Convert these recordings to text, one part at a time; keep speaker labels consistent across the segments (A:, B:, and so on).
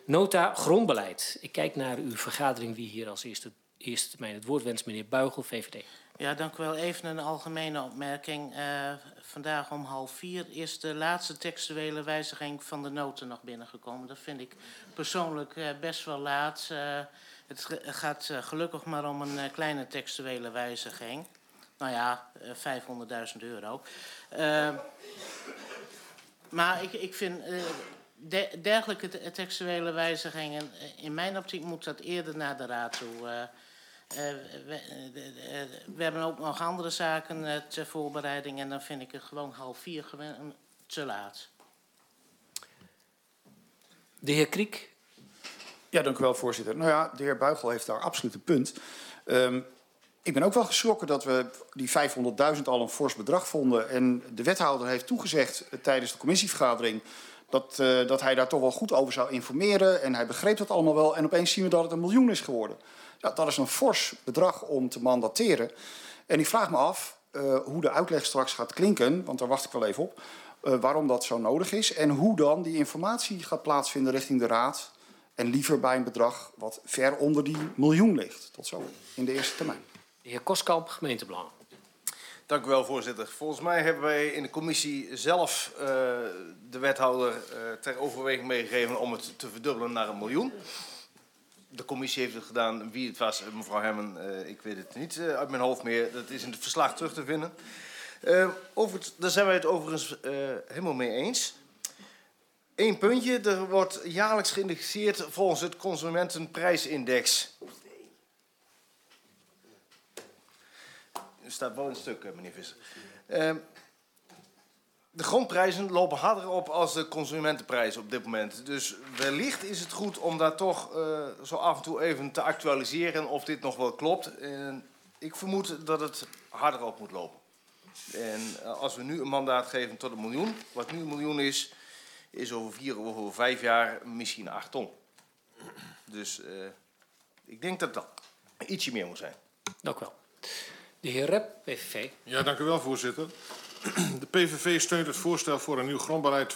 A: Nota grondbeleid. Ik kijk naar uw vergadering. Wie hier als eerste termijn het woord wenst. Meneer Buigel, VVD.
B: Ja, dank u wel. Even een algemene opmerking. Vandaag om 3:30 is de laatste textuele wijziging van de nota nog binnengekomen. Dat vind ik persoonlijk best wel laat. Het gaat gelukkig maar om een kleine textuele wijziging. Nou ja, €500.000. Maar ik vind dergelijke textuele wijzigingen, in mijn optiek moet dat eerder naar de raad toe. We hebben ook nog andere zaken ter voorbereiding en dan vind ik het gewoon 3:30 te laat.
A: De heer Kriek.
C: Ja, dank u wel, voorzitter. Nou ja, de heer Buigel heeft daar absoluut een punt. Ik ben ook wel geschrokken dat we die 500.000 al een fors bedrag vonden. En de wethouder heeft toegezegd tijdens de commissievergadering dat hij daar toch wel goed over zou informeren. En hij begreep dat allemaal wel. En opeens zien we dat het 1 miljoen is geworden. Ja, dat is een fors bedrag om te mandateren. En ik vraag me af hoe de uitleg straks gaat klinken, want daar wacht ik wel even op, waarom dat zo nodig is. En hoe dan die informatie gaat plaatsvinden richting de raad. En liever bij een bedrag wat ver onder die miljoen ligt. Tot zo in de eerste termijn.
A: De heer Koskamp, gemeentebelangen.
D: Dank u wel, voorzitter. Volgens mij hebben wij in de commissie zelf de wethouder ter overweging meegegeven om het te verdubbelen naar 1 miljoen. De commissie heeft het gedaan. Wie het was, mevrouw Hemmen, ik weet het niet uit mijn hoofd meer. Dat is in het verslag terug te vinden. Daar zijn wij het overigens helemaal mee eens. Eén puntje, er wordt jaarlijks geïndexeerd volgens het Consumentenprijsindex. Er staat wel een stuk, meneer Visser. De grondprijzen lopen harder op als de consumentenprijzen op dit moment. Dus wellicht is het goed om daar toch zo af en toe even te actualiseren of dit nog wel klopt. Ik vermoed dat het harder op moet lopen. En als we nu een mandaat geven tot 1 miljoen, wat nu 1 miljoen is over 4 of over 5 jaar misschien 8 ton. Dus ik denk dat dat ietsje meer moet zijn.
A: Dank u wel. De heer Rep, PVV.
E: Ja, dank u wel, voorzitter. De PVV steunt het voorstel voor een nieuw grondbeleid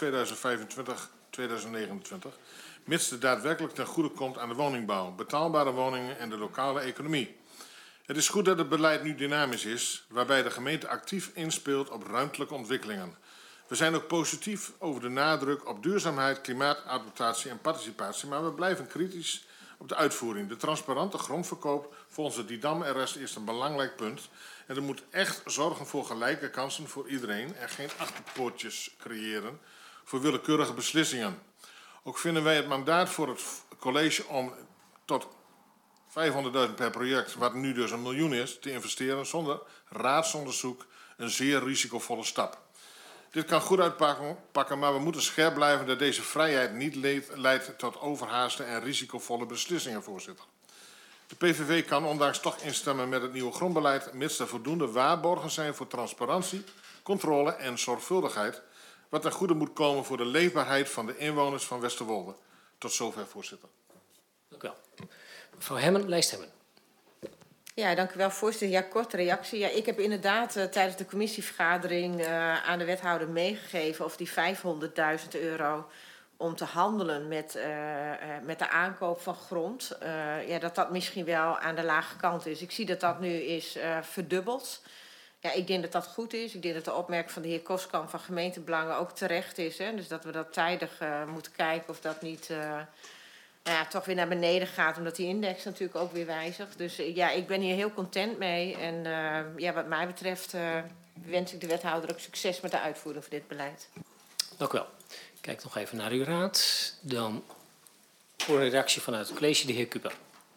E: 2025-2029, mits het daadwerkelijk ten goede komt aan de woningbouw, betaalbare woningen en de lokale economie. Het is goed dat het beleid nu dynamisch is, waarbij de gemeente actief inspeelt op ruimtelijke ontwikkelingen. We zijn ook positief over de nadruk op duurzaamheid, klimaatadaptatie en participatie, maar we blijven kritisch op de uitvoering. De transparante grondverkoop volgens de Didam RS is een belangrijk punt. En er moet echt zorgen voor gelijke kansen voor iedereen en geen achterpoortjes creëren voor willekeurige beslissingen. Ook vinden wij het mandaat voor het college om tot 500.000 per project, wat nu dus 1 miljoen is, te investeren zonder raadsonderzoek een zeer risicovolle stap. Dit kan goed uitpakken, maar we moeten scherp blijven dat deze vrijheid niet leidt tot overhaaste en risicovolle beslissingen, voorzitter. De PVV kan ondanks toch instemmen met het nieuwe grondbeleid, mits er voldoende waarborgen zijn voor transparantie, controle en zorgvuldigheid, wat ten goede moet komen voor de leefbaarheid van de inwoners van Westerwolde. Tot zover, voorzitter.
A: Dank u wel. Mevrouw Hemmen, lijst Hemmen.
F: Ja, dank u wel, voorzitter. Ja, korte reactie. Ja, ik heb inderdaad tijdens de commissievergadering aan de wethouder meegegeven of die €500.000 om te handelen met de aankoop van grond, dat misschien wel aan de lage kant is. Ik zie dat dat nu is verdubbeld. Ja, ik denk dat dat goed is. Ik denk dat de opmerking van de heer Koskamp van gemeentebelangen ook terecht is. Hè? Dus dat we dat tijdig moeten kijken of dat niet toch weer naar beneden gaat, omdat die index natuurlijk ook weer wijzigt. Dus ik ben hier heel content mee. En wat mij betreft wens ik de wethouder ook succes met de uitvoering van dit beleid.
A: Dank u wel. Ik kijk nog even naar uw raad. Dan voor een reactie vanuit het college, de heer Kuper.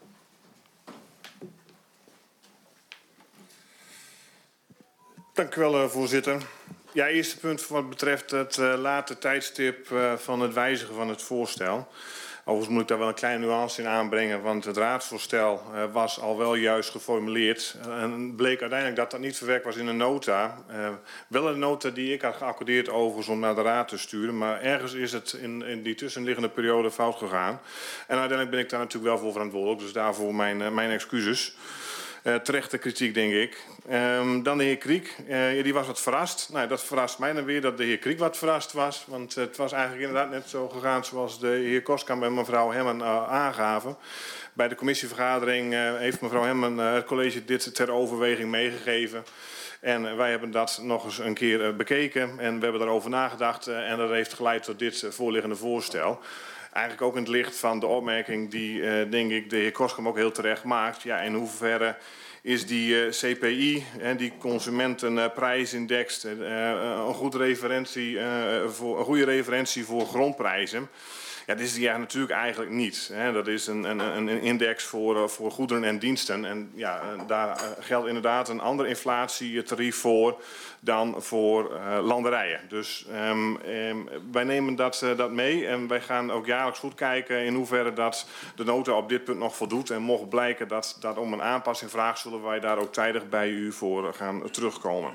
G: Dank u wel, voorzitter. Ja, eerste punt wat betreft het late tijdstip van het wijzigen van het voorstel. Overigens moet ik daar wel een kleine nuance in aanbrengen, want het raadsvoorstel was al wel juist geformuleerd. En bleek uiteindelijk dat dat niet verwerkt was in een nota. Wel een nota die ik had geaccordeerd overigens om naar de raad te sturen. Maar ergens is het in die tussenliggende periode fout gegaan. En uiteindelijk ben ik daar natuurlijk wel voor verantwoordelijk, dus daarvoor mijn excuses. Terechte kritiek, denk ik. Dan de heer Kriek. Die was wat verrast. Nou, dat verrast mij dan weer dat de heer Kriek wat verrast was. Want het was eigenlijk inderdaad net zo gegaan zoals de heer Koskamp en mevrouw Hemmen aangaven. Bij de commissievergadering heeft mevrouw Hemmen het college dit ter overweging meegegeven. En wij hebben dat nog eens een keer bekeken en we hebben daarover nagedacht. En dat heeft geleid tot dit voorliggende voorstel. Eigenlijk ook in het licht van de opmerking die, denk ik, de heer Koskamp ook heel terecht maakt. Ja, in hoeverre is die CPI, die consumentenprijsindex, een goede referentie voor grondprijzen. Ja, dit is die natuurlijk eigenlijk niet. Dat is een index voor goederen en diensten. En ja, daar geldt inderdaad een ander inflatietarief voor dan voor landerijen. Dus wij nemen dat mee en wij gaan ook jaarlijks goed kijken in hoeverre dat de nota op dit punt nog voldoet. En mocht blijken dat om een aanpassing vraagt, zullen wij daar ook tijdig bij u voor gaan terugkomen.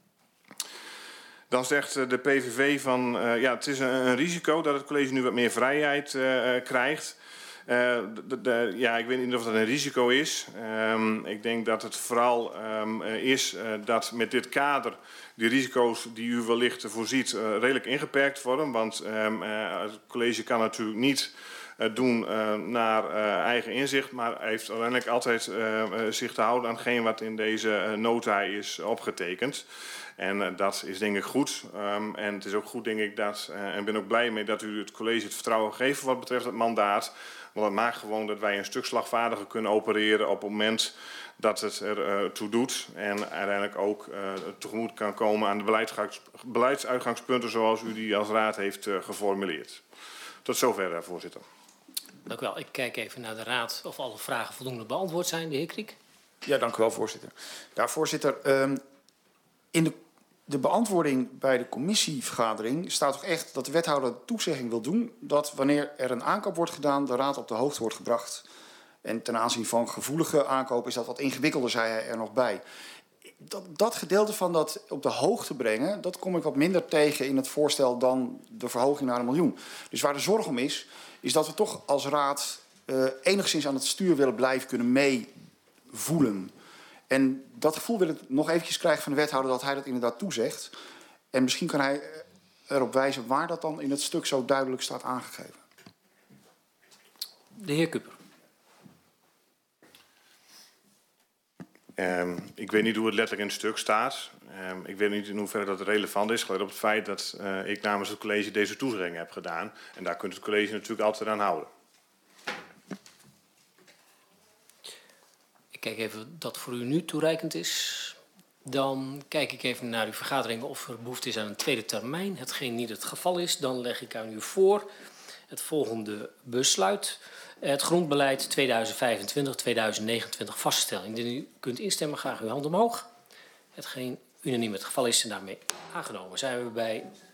G: Dan zegt de PVV van, ja, het is een risico dat het college nu wat meer vrijheid krijgt. Ja, ik weet niet of dat een risico is. Ik denk dat het vooral is dat met dit kader die risico's die u wellicht voorziet redelijk ingeperkt worden. Want het college kan natuurlijk niet doen naar eigen inzicht, maar heeft uiteindelijk altijd zich te houden aan hetgeen wat in deze nota is opgetekend. En dat is denk ik goed. En het is ook goed denk ik dat, en ik ben ook blij mee dat u het college het vertrouwen geeft wat betreft het mandaat. Want dat maakt gewoon dat wij een stuk slagvaardiger kunnen opereren op het moment dat het er toe doet. En uiteindelijk ook tegemoet kan komen aan de beleidsuitgangspunten zoals u die als raad heeft geformuleerd. Tot zover, voorzitter.
A: Dank u wel. Ik kijk even naar de raad of alle vragen voldoende beantwoord zijn. De heer Kriek.
C: Ja, dank u wel, voorzitter. Ja, voorzitter, in de beantwoording bij de commissievergadering staat toch echt dat de wethouder toezegging wil doen dat wanneer er een aankoop wordt gedaan, de raad op de hoogte wordt gebracht. En ten aanzien van gevoelige aankoop is dat wat ingewikkelder, zei hij er nog bij. Dat gedeelte van dat op de hoogte brengen, dat kom ik wat minder tegen in het voorstel dan de verhoging naar 1 miljoen. Dus waar de zorg om is dat we toch als raad enigszins aan het stuur willen blijven kunnen meevoelen. En dat gevoel wil ik nog eventjes krijgen van de wethouder dat hij dat inderdaad toezegt. En misschien kan hij erop wijzen waar dat dan in het stuk zo duidelijk staat aangegeven.
A: De heer Kuper.
G: Ik weet niet hoe het letterlijk in het stuk staat. Ik weet niet in hoeverre dat relevant is. Gelet op het feit dat ik namens het college deze toezegging heb gedaan. En daar kunt het college natuurlijk altijd aan houden.
A: Ik kijk even dat voor u nu toereikend is. Dan kijk ik even naar uw vergadering of er behoefte is aan een tweede termijn. Hetgeen niet het geval is, dan leg ik aan u voor het volgende besluit. Het grondbeleid 2025-2029 vaststelling. Indien u kunt instemmen, graag uw hand omhoog. Hetgeen unaniem het geval is en daarmee aangenomen. Zijn we bij